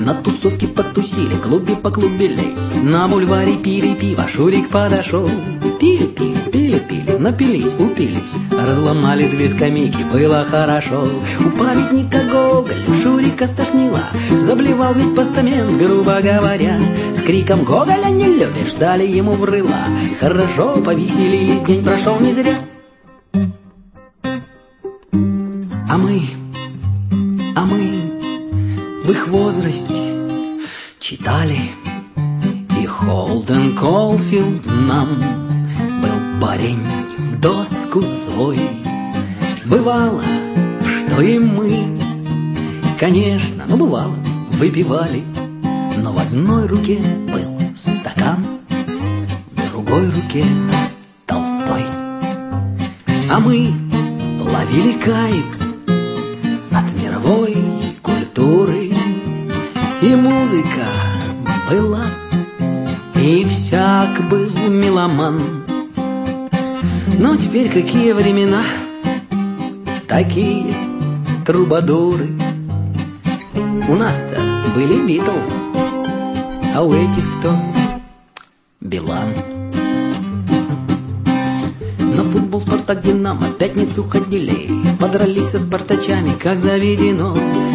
На тусовке потусили, в клубе поклубились, на бульваре пили пиво, Шурик подошел. Пили, напились, упились, разломали 2 скамейки, было хорошо. У памятника Гоголю Шурика стошнило, заблевал весь постамент, грубо говоря. С криком «Гоголя не любишь!» дали ему в рыло. Хорошо повеселились, день прошел не зря. А мы в их возрасте читали, и Холден Колфилд нам был парень в доску свой. Бывало, что и мы, конечно, бывало, выпивали, но в одной руке был стакан, в другой руке Толстой. А мы ловили кайф от мировой культуры, и музыка была, и всяк был меломан. Но теперь какие времена, такие трубадуры. У нас-то были Битлз, а у этих кто? Билан. На футбол Спартак Динамо в пятницу ходили, подрались со спартачами, как заведено.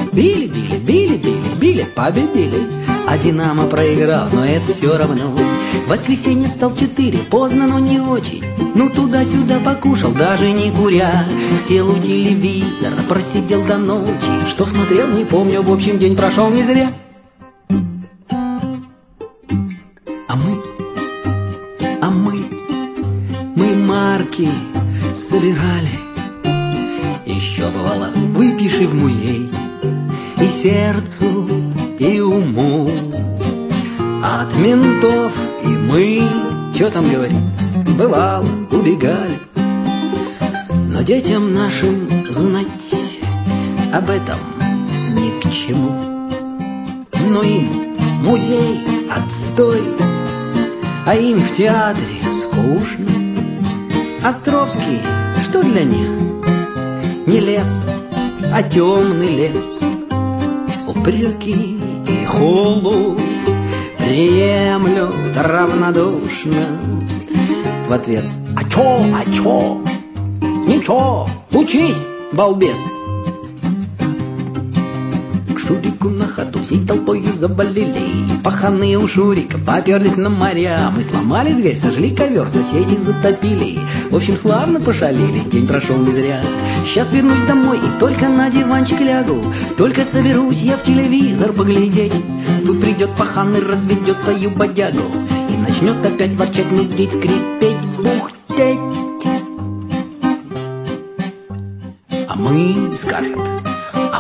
Били, победили, а Динамо проиграл, но это все равно. В воскресенье встал 4, поздно, но не очень. Ну туда-сюда покушал, даже не куря. Сел у телевизора, просидел до ночи. Что смотрел, не помню, в общем, день прошел не зря. А мы марки собирали. Еще бывало, выпиши в музей и сердцу, и уму. От ментов и мы, что там говорить, бывало, убегали. Но детям нашим знать об этом ни к чему. Но им музей отстой, а им в театре скучно. Островский, что для них? Не лес, а темный лес. Упреки и холод приемлют равнодушно. В ответ: а чё? Ничего, учись, балбес. К Шурику на ходу всей толпой завалили. Паханы у Шурика поперлись на моря. Мы сломали дверь, сожгли ковер, соседи затопили. В общем, славно пошалили, день прошел не зря. Сейчас вернусь домой и только на диванчик лягу. Только соберусь я в телевизор поглядеть. Тут придет пахан и разведет свою бодягу и начнет опять ворчать, нудить, скрипеть, бухтеть. А мы, скажет, а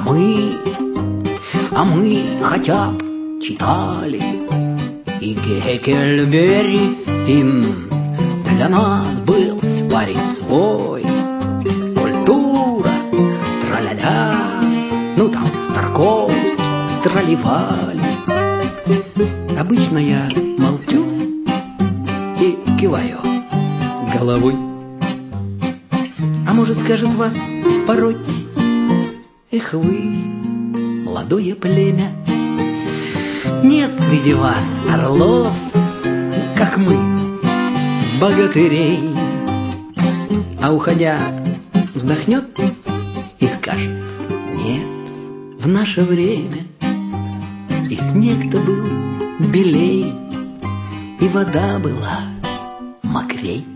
мы хотя б читали. И Геккельбери Финн для нас был парень свой. Культура, тра-ля-ля, ну там Тарковский, тролливали. Обычно я молчу и киваю головой. А может, скажет вас порой: эх вы, молодое племя, нет среди вас орлов, как мы, богатырей. А уходя, вздохнет и скажет: нет, в наше время и снег-то был белей, и вода была мокрей.